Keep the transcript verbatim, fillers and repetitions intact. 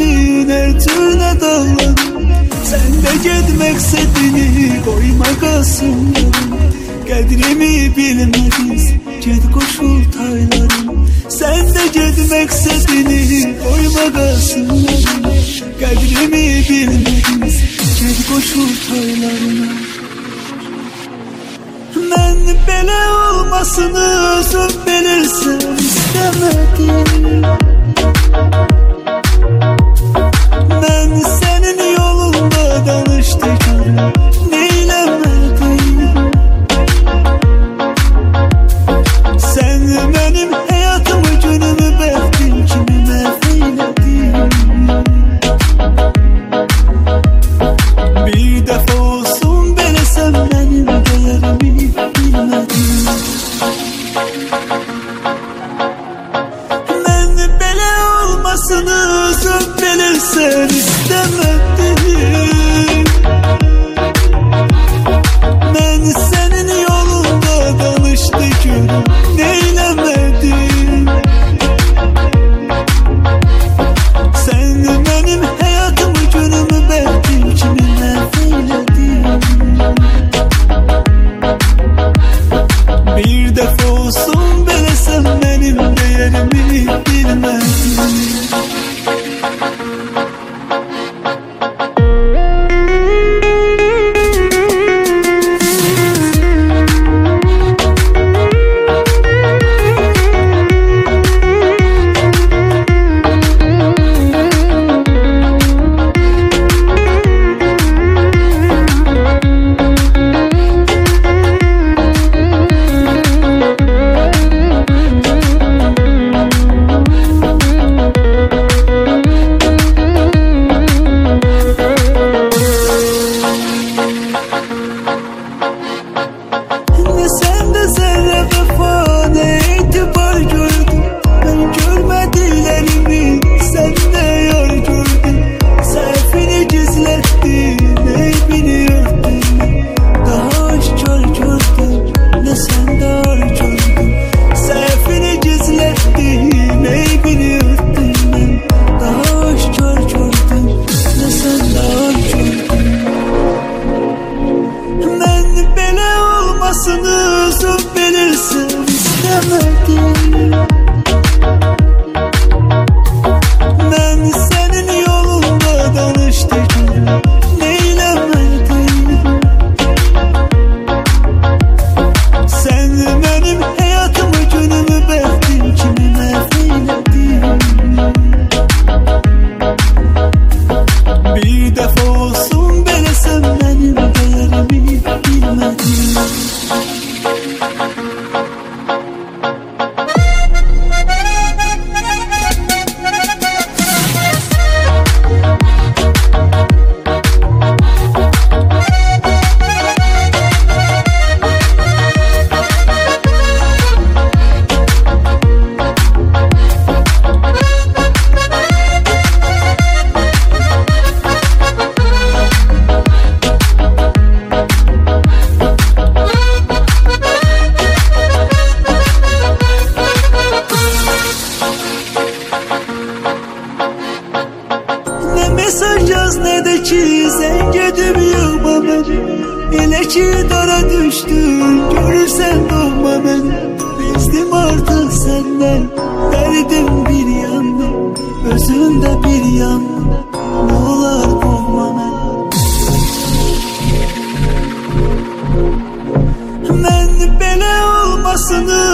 sevdiğin her türlü dağlarım. Sen de gitmek istediğini koyma kasımlarım. Kadrimi bilmediniz ged koşul taylarım. Sen de gitmek istediğini koyma kasımlarım. Kadrimi bilmediniz ged koşul taylarına. Ben belə olmasını özüm bilirsən istemedim. Ben senin yolunda danıştık, neylemedim. Sen benim hayatımı, günümü, bəxtim kimi məhv eyledin. Bir dəfə olsun belə sən mənim dəyərimi bilmədin. Ben belə olmasını özüm bilirsən istemedim. Ben senin yolunda danıştık, neylemedim. Sen benim hayatımı, günümü, bəxtim kimi məhv eyledin. Bir dəfə olsun belə sən mənim dəyərimi bilmədin. Mesaj yaz ne de ki sen gidip yığma beni. Elə ki dara düştün görürsen doğma beni. Bezdim artık senden, derdim bir yanda, özünde bir yanda. Ne olar kovma beni. Ben belə olmasını